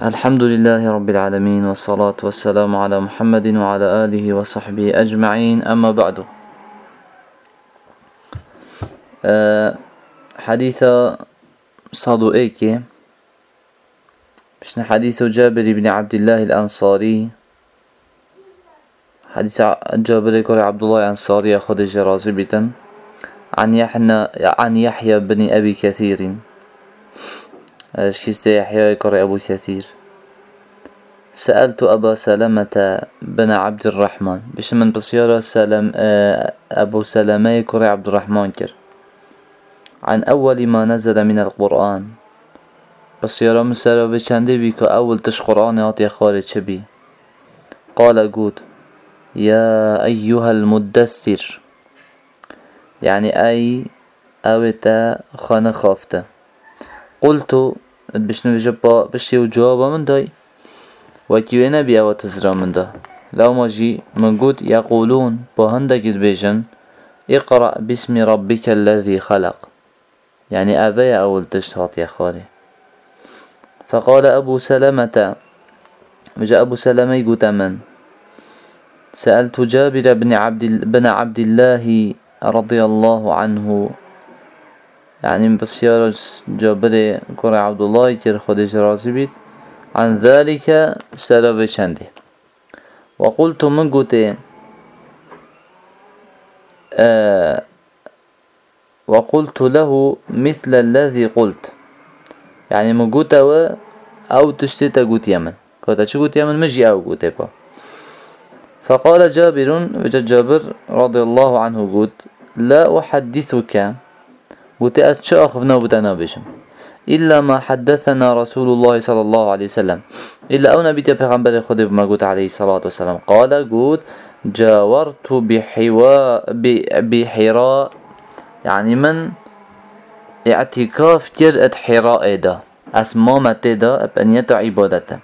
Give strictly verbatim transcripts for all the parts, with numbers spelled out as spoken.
الحمد لله رب العالمين، والصلاة والسلام على محمد وعلى آله وصحبه أجمعين. أما بعد، أه حديث صادو إيكي بشنا حديث جابر بن عبد الله الأنصاري. حديث جابر كوري عبد الله الأنصاري أخذ الجرازي بيتن عن يحيى عن يحيى بن أبي كثير. شكست يحيى كوري أبو كثير. سألت أبا سلمة بن عبد الرحمن بش من بصيارة سلم أبو سلمة كوري عبد الرحمن كر عن أول ما نزل من القرآن. بصيارة مسألة بشاندي بيكو أول تش قرآن يعطي خارج شبي. قال قود يا أيها المدثر، يعني أي أوتا خانة خافته. قلت بشنو جبا بشي وجوابا من داي وكيو نبي أو تزرع من ده. لو ما جي من قد يقولون بهندك بيجن اقرأ باسم ربك الذي خلق، يعني أبي أول تشتاط يا خالي. فقال أبو سلمة، جاء أبو سلمة يقول من سألت جابر بن عبد بن عبد الله رضي الله عنه، يعني بسيارة جابر كوري عبد الله كر خدش راسي بيت عن ذلك سلف شنده. وقلت من قلت آه وقلت له مثل الذي قلت، يعني من قلت أو تشتت قلت يمن قلت شو قلت يمن مجي أو قلت با. فقال جابر وجد جابر رضي الله عنه قلت لا أحدثك قلت أتشاخ بنوبتنا بشم إلا ما حدثنا رسول الله صلى الله عليه وسلم، إلا أو نبي تبغمبر خده بما قلت عليه الصلاة والسلام. قال قلت جاورت بحواء بحراء، يعني من اعتكاف جرأت حراء دا أسمامت دا بأنية عبادته.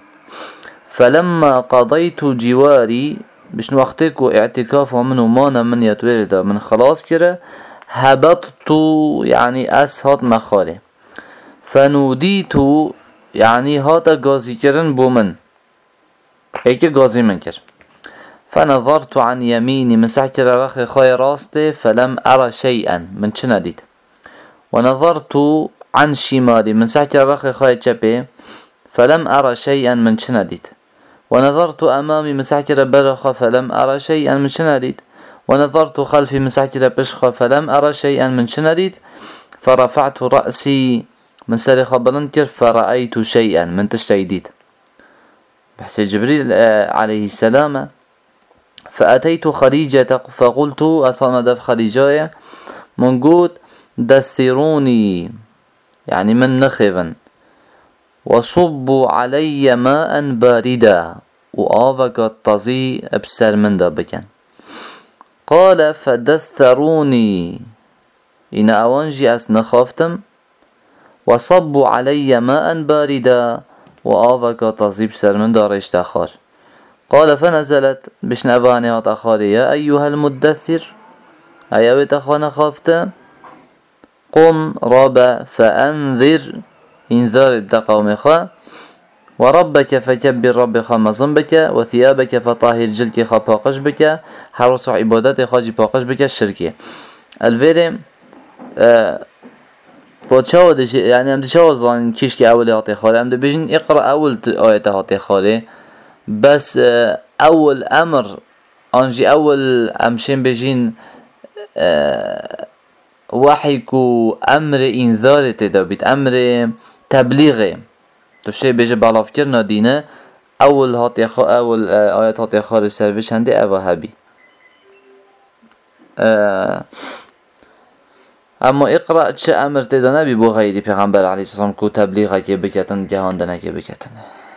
فلما قضيت جواري بشن وقتك اعتكاف ومن ومانا من يتويل من خلاص كره هبطت، يعني أسهات مخالي. فنوديت، يعني هاتا غازي كرن بومن ايكي غازي من كر. فنظرت عن يميني من سحكر رخي خاي راستي فلم أرى شيئا من شنديد. ونظرت عن شمالي من سحكر رخي خاي شبه فلم أرى شيئا من شنديد. ونظرت أمامي من سحكر برخة فلم أرى شيئا من شنديد. ونظرت خلفي من سحكر بشخة فلم أرى شيئا من شنديد. فرفعت رأسي من سرخ بلنكر فرأيت شيئا من تشتيديد بحسي جبريل عليه السلام. فأتيت خديجة فقلت أصلا دف خديجة من قود دثروني، يعني من نخبا، وصبوا علي ماء باردا وآفق الطزي أبسر من دابكا. قال فدثروني، إن أوانجي أسنخافتم، وصبوا علي ماء باردا وآفق طزيب سر من دار اشتخار. قال فنزلت بشنباني وتخاري يا أيها المدثر، أيها تخوانا خافتا، قم ربا فأنذر إنذار بتقوم خا، وربك فكبر رب خمزن بك، وثيابك فطاهر جلك خباقش بك، حرص عبادات خاجي باقش بك الشركة. الفيرم آه بودشاو دش، يعني هم دشاو زان كيش كي أول هاتي خاله هم دبيجن اقرأ أول آية هاتي خاله، بس آه أول أمر أنجي أول أمشين بيجين آه وحيكو أمر إنذار تدابيت أمر تبليغه تشي بيجي بالافكرنا دينه. أول هاتي خا أول آه آية هاتي خاله سربش هندي أوهابي. آه اما اقرأ چه امر تدانه بی بو غیری پیغمبر علیه السلام کو تبلیغه که بکتن جهاندنه که بکتن.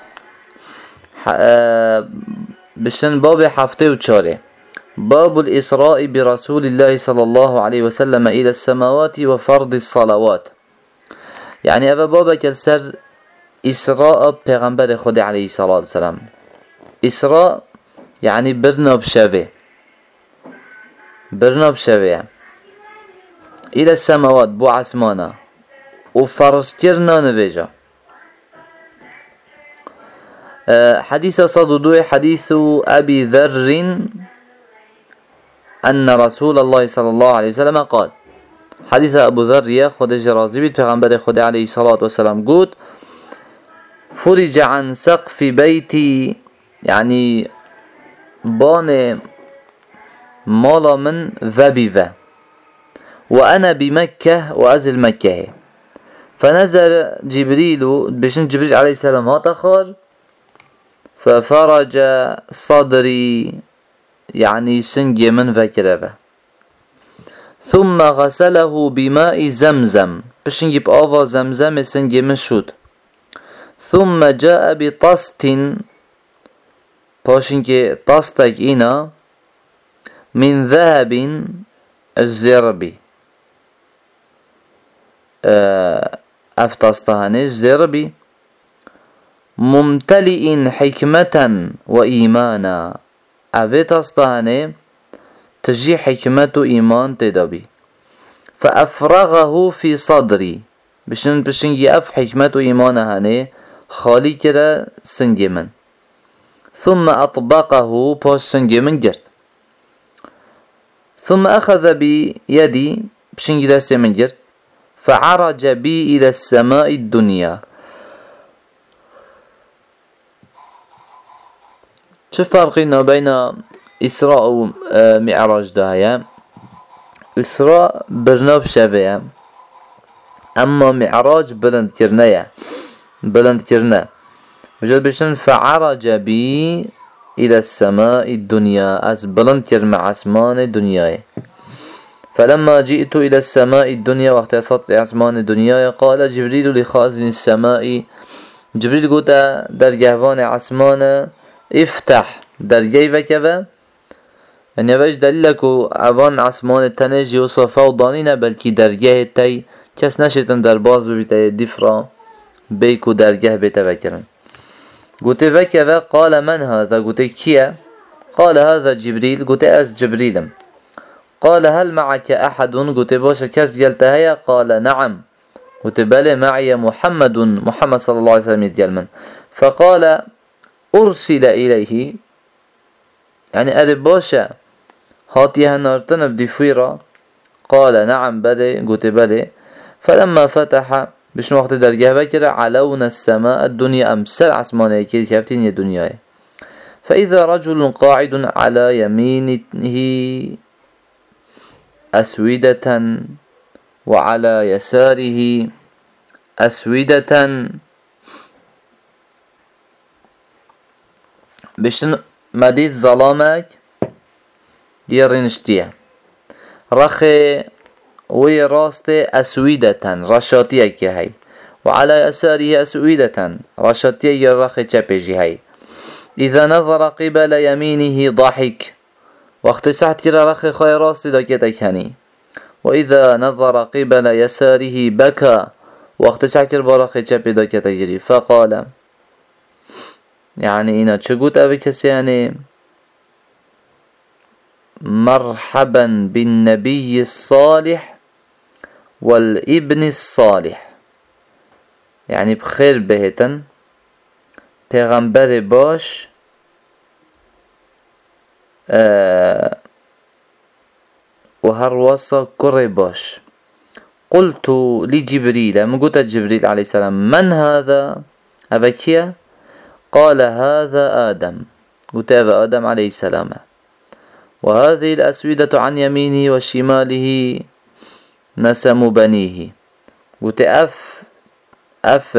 بشن باب هفته و چاره باب الإسراء برسول الله صلى الله عليه وسلم إلى السماوات وفرض الصلوات. يعني أبا بابك السر إسراء پیغمبر خود عليه الصلاة والسلام. إسراء يعني برنا بشوه برنا بشوه إلى السماوات بو عسمانا وفرس كرنا نفيجا. حديث صددوي حديث أبي ذر أن رسول الله صلى الله عليه وسلم قال حديث أبو ذر يا خد جرازي بيت پیغمبر خدا عليه الصلاة والسلام قلت فرج عن سقف بيتي يعني بان مالا من ذبيذة وأنا بمكة وأزل مكة فنزل جبريل بشن جبريل عليه السلام هاتخار ففرج صدري يعني سنجي من فكرة ثم غسله بماء زمزم بشن يب آفا زمزم سنجي من شود ثم جاء بطست باشن كي طستك إنا من ذهب الزربي أفتستهني الزربي ممتلئ حكمة وإيمانا أفتستهني تجي حكمة إيمان تدبي فأفرغه في صدري بشن بشن يأف حكمة إيمان هني خالي كرا سنجي من ثم أطبقه باش سنجي من جرت ثم أخذ بيدي بشن جلسي من جرت فعرج بي إلى السماء الدنيا شو فرقنا بين إسراء ومعراج دهيا إسراء برناب شبه أما معراج بلند كرنيا بلند كرنا وجد بشن فعرج بي إلى السماء الدنيا أس بلند كرم عسمان الدنيا فلما جئت إلى السماء الدنيا وقت وصلت عسمان الدنيا قال جبريل لخازن السماء جبريل قلت در جهوان عسمان افتح در جيبه كذا يعني باش دليلك اوان عسمان التنجي وصفا وضانينا بلكي درجه تي كس نشتن در باز بيتا دفرا بيكو درجه بيتا بكرن قلت فكذا قال من هذا قلت كيا قال هذا جبريل قلت أس جبريل قال هل معك أحد قلت باشا كس قلت هيا قال نعم قلت بلى معي محمد محمد صلى الله عليه وسلم يتقال من فقال أرسل إليه يعني أري باشا هاتيها نارتنا بدفيرة قال نعم بلى قلت بلى فلما فتح بشن وقت درجه بكرة علونا السماء الدنيا أمسر عسمانه كي كافتين الدنيا فإذا رجل قاعد على يمينه أسودة وعلى يساره أسودة بشن مديد ظلامك يرنشتيه رخي وي راستي أسودة رشاتية كي هاي وعلى يساره أسودة رشاتية يرخي تشابيجي هاي إذا نظر قبل يمينه ضحك وقت ساعت كرا رخي خي راستي داكيتك هني وإذا نظر قبل يساره بكى وقت ساعت كرا رخي تشابي داكيتك فقال يعني إنا تشقوت أبي كسي يعني مرحبا بالنبي الصالح والابن الصالح يعني بخير بهتن پیغمبر باش آه وهر وصا كري باش قلت لجبريل من قلت جبريل عليه السلام من هذا أبكيا قال هذا آدم قلت هذا آدم عليه السلام وهذه الأسودة عن يمينه وشماله نسم بنيه قلت أف أف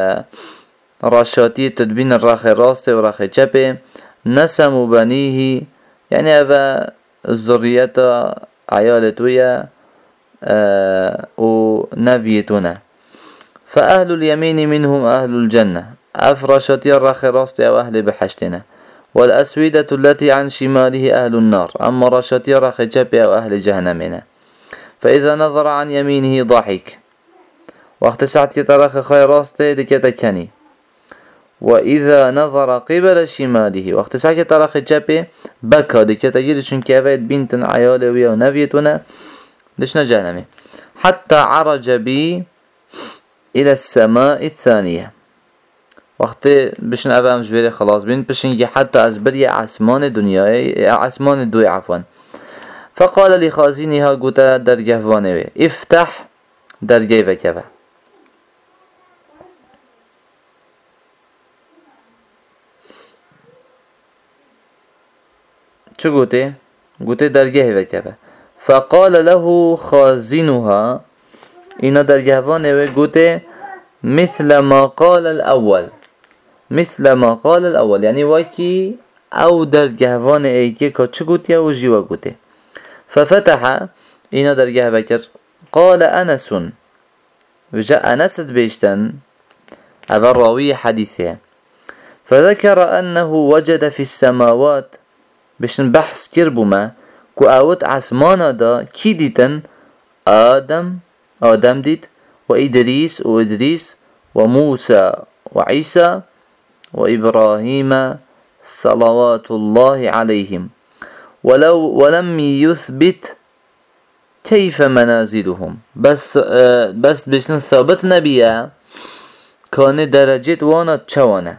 رشاتي تدبين الراخي راسي وراخي جبه نسم بنيه يعني أفا الزرية عيالتويا أه ونبيتنا فأهل اليمين منهم أهل الجنة أف رشاتي الراخي راسي أو أهل بحشتنا والأسودة التي عن شماله أهل النار أما رشاتي راخي جبه أو أهل جهنمنا فإذا نظر عن يمينه ضحك وقت ساعت كتراخي خير راسته دكتكني وإذا نظر قبل شماله وقت ساعت كتراخي جبه بكى دكتجير چونك أفيد بنت عيالوية ونبيتنا دشنا جهنمي حتى عرج بي إلى السماء الثانية وقت بشن أبا مجبري خلاص بين بشن حتى أزبري عسمان دنياي عسمان الدوي عفوا. فقال لخازنها قوتا درجة فانوي افتح درجة وكذا. شو قوتي؟ قوتي درجة وكذا. فقال له خازنها إن درجة فانوي قوتي مثل ما قال الأول، مثل ما قال الأول يعني وكي أو درجة فانوي كي كتش قوتي أو جيوا قوتي. ففتح إن درجة بكر قال أنس وجاء أنس بيشتن هذا الراوي حديثه. فذكر أنه وجد في السماوات بشن بحث كربما كو أوت عسمانا دا كيديتن آدم آدم ديت وإدريس وإدريس وموسى وعيسى وإبراهيم صلوات الله عليهم، ولو ولم يثبت كيف منازلهم. بس آه بس بشن ثابت نبيا كان درجة وانا تشوانا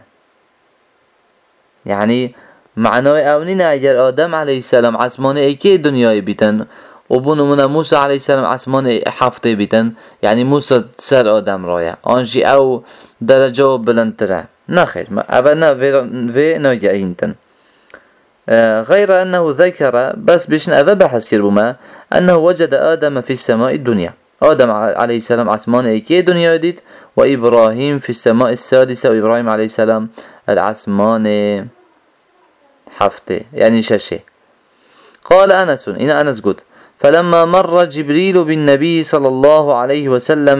يعني معناه اونين اگر آدم عليه السلام عسمان ايكي دنياي بيتن وبونو من موسى عليه السلام عسمان حفظه بيتن يعني موسى سر آدم رايا انجي او درجة بلندتره نخير ما ابنا في ناجعينتن. آه غير أنه ذكر بس بيشن أبا بحث كربما أنه وجد آدم في السماء الدنيا، آدم عليه السلام عسمان ايكي دنيا ديت، وإبراهيم في السماء السادسة، وإبراهيم عليه السلام العسمان حفته يعني شاشة. قال أنس إن أنس قد فلما مر جبريل بالنبي صلى الله عليه وسلم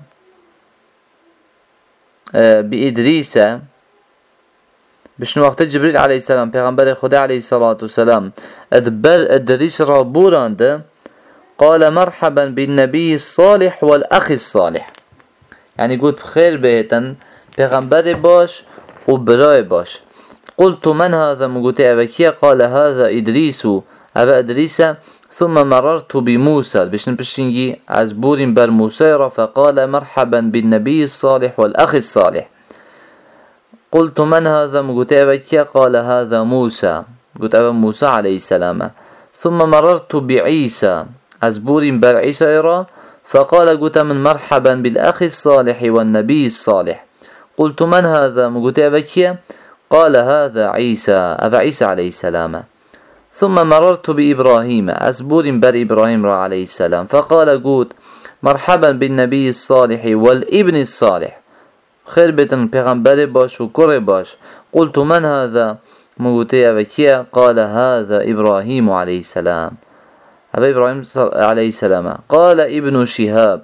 آه بإدريس بشنو وقت جبريل عليه السلام پیغمبر خدا عليه الصلاة والسلام ادبر ادريس را بوراند قال مرحبا بالنبي الصالح والأخ الصالح يعني قلت بخير بيتن پیغمبر باش وبراي باش. قلت من هذا مقوتي أبكي قال هذا إدريس أبا إدريس. ثم مررت بموسى بشن بشنجي عزبور بر موسى فقال مرحبا بالنبي الصالح والأخ الصالح. قلت من هذا مقوتي بكي قال هذا موسى قلت أبا موسى عليه السلام. ثم مررت بعيسى أزبور بر عيسى فقال قلت من مرحبا بالأخ الصالح والنبي الصالح. قلت من هذا مقوتي بكي قال هذا عيسى أبا عيسى عليه السلام. ثم مررت بإبراهيم أزبور بر إبراهيم عليه السلام فقال قلت مرحبا بالنبي الصالح والابن الصالح خير بيتن پیغمبر باش و كره باش. قلت من هذا مقوتي أبكي قال هذا إبراهيم عليه السلام أبا إبراهيم عليه السلام. قال ابن شهاب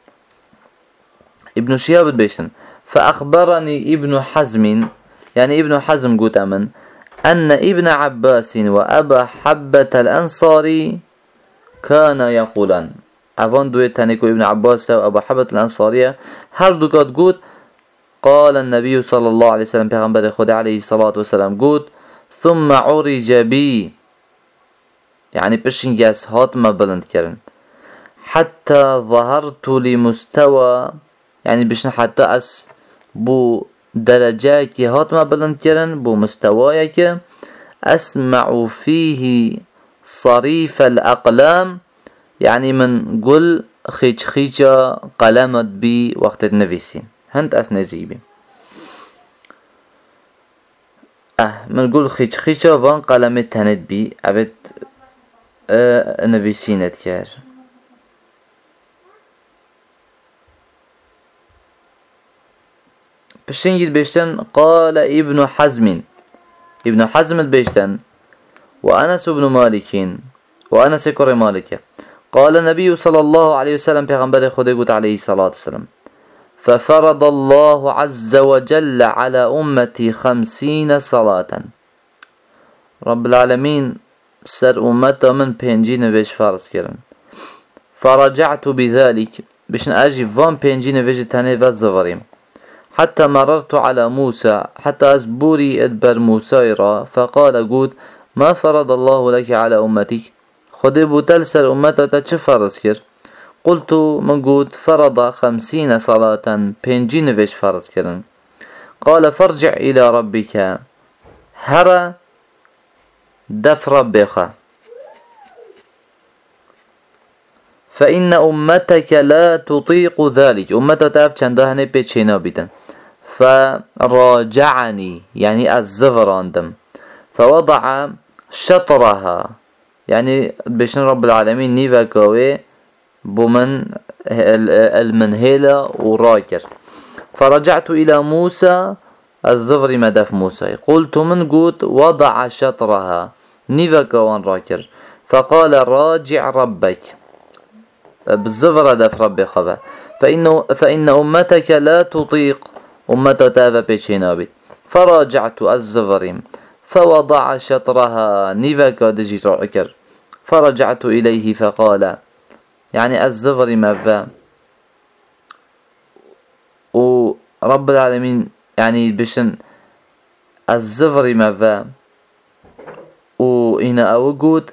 ابن شهاب بيشن فأخبرني ابن حزم يعني ابن حزم قلت أمن أن ابن عباس وأبا حبة الأنصاري كان يقولان أفان دوية تانيكو ابن عباس وأبا حبة الأنصارية هر دوكات قلت قال النبي صلى الله عليه وسلم پیغمبر خدا عليه الصلاة والسلام قلت ثم عرج بي يعني بشن جاس هات ما بلند كرن حتى ظهرت لمستوى يعني بشن حتى أس بو درجة كي هات ما بلند كرن بو مستوايا كي أسمع فيه صريف الأقلام يعني من قل خيج خيجة قلمت بي وقت النفسين هند أس نزيبي أه من قل خيج خيجة وان قلمت هند بي أبد أه نفسين اتكار. بشنجد بيشتن قال ابن حزم ابن حزم بيشتن وأنس بن مالك وأنس كر مالك قال النبي صلى الله عليه وسلم پیغمبر خدا قلت عليه الصلاة والسلام ففرض الله عز وجل على أمتي خمسين صلاة رب العالمين سر أمتا من پنجين ويش فارس كرن. فرجعت بذلك بشن أجي فان پنجين ويش تاني وزوريم حتى مررت على موسى حتى أزبوري أدبر موسى را فقال قود ما فرض الله لك على أمتك خده بوتل سر أمتا چه فرض كر. قلت من قود فرض خمسين صلاة پنجين ويش فرض كرن. قال فارجع إلى ربك هرى دف ربك فإن أمتك لا تطيق ذلك. أمتك تاف چندهنه بيچينا بيتن. فراجعني يعني الزفراندم فوضع شطرها يعني بشن رب العالمين نيفا كوي بمن المنهلة وراكر. فرجعت إلى موسى الزفر مدف موسى قلت من قوت وضع شطرها نيفا كوان راكر. فقال راجع ربك بالزفر دف ربي خبا فإن, فإن أمتك لا تطيق أمته تابا بيشينابي. فراجعت الزفر فوضع شطرها نيفا كودجي راكر. فرجعت إليه فقال يعني الزفر ماذا ورب العالمين يعني بشن الزفر ماذا وإن أوجود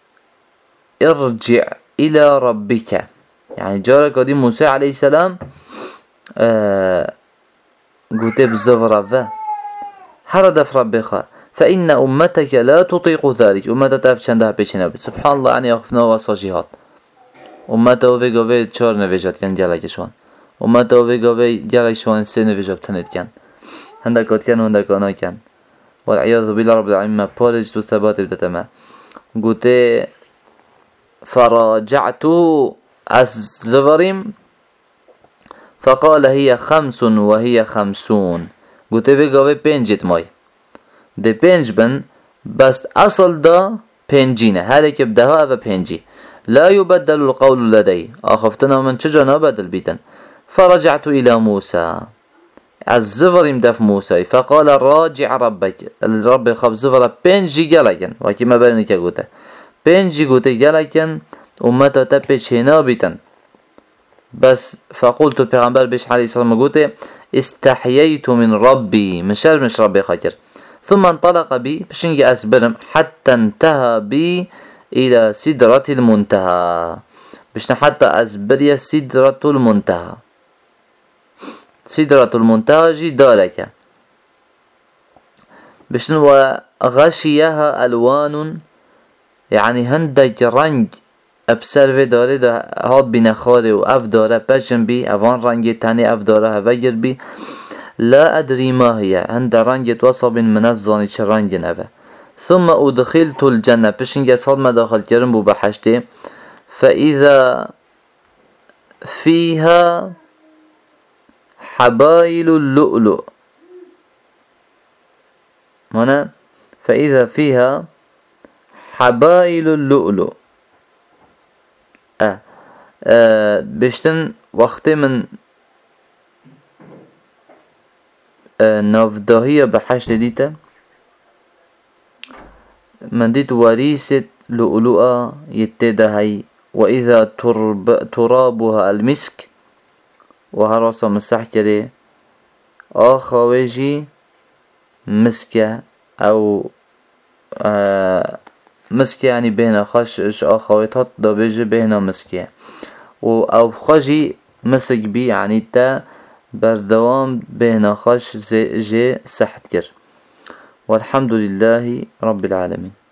ارجع إلى ربك يعني جارك ودي موسى عليه السلام آه قلت بالزفر ذا حرد في ربك فإن أمتك لا تطيق ذلك. أمتك تفشندها بيشنا سبحان الله يعني يخفنا وصاجيهات أمته وفيقوفي چار نویجات کن گلک شوان أمته وفيقوفي گلک شوان سه نویجات تنید کن هندکات کن و هندکانا کن والعیاذ بالله رب العالمین ما پارج تو ثبات بدتما قلت فراجعت الزفریم فقال هي خمس وهي خمسون. قلت وفيقوفي پنجت ماي ده پنج بن بس اصل دا پنجينه هر که بدها و پنجي لا يبدل القول لدي اخفتنا من چجا بدل بيتن. فرجعت الى موسى الزفر مدف موسى فقال راجع ربك الرب خب زفر پنجي گلكن وكي ما بلنك قوته پنجي قوته گلكن امتا تبه چنا بيتن بس. فقلت پیغمبر بيش عليه السلام قوته استحييت من ربي مشار مش ربي خاكر. ثم انطلق بي بشنجي أسبرم حتى انتهى بي إلى سدرة المنتهى بشنا حتى أسبريا سدرة المنتهى. سدرة المنتهى جي دارك بشنا وغشيها ألوان يعني هندك رنج أبسر داره ده هاد بنخاره و أف داره بجن بي أفان رنج تاني أف داره هفجر بي لا أدري ما هي عند رنجة وصب من الظن شرنج نبه. ثم أدخلت الجنة بشنجة صاد ما داخل كرم بو بحشته فإذا فيها حبايل اللؤلؤ هنا فإذا فيها حبايل اللؤلؤ أه, أه بشتن وقت من نافداهية بحشت ديتا من ديت وريسة لؤلؤة يتدهي وإذا ترب ترابها المسك وهراسة مسح كده آخواجي مسكة أو آه مسكة يعني بهنا خش آخواتات دا بيجي بهنا مسكة و أو خجي مسك بي يعني تا بردوام بهنا خش جي سحت كر. والحمد لله رب العالمين.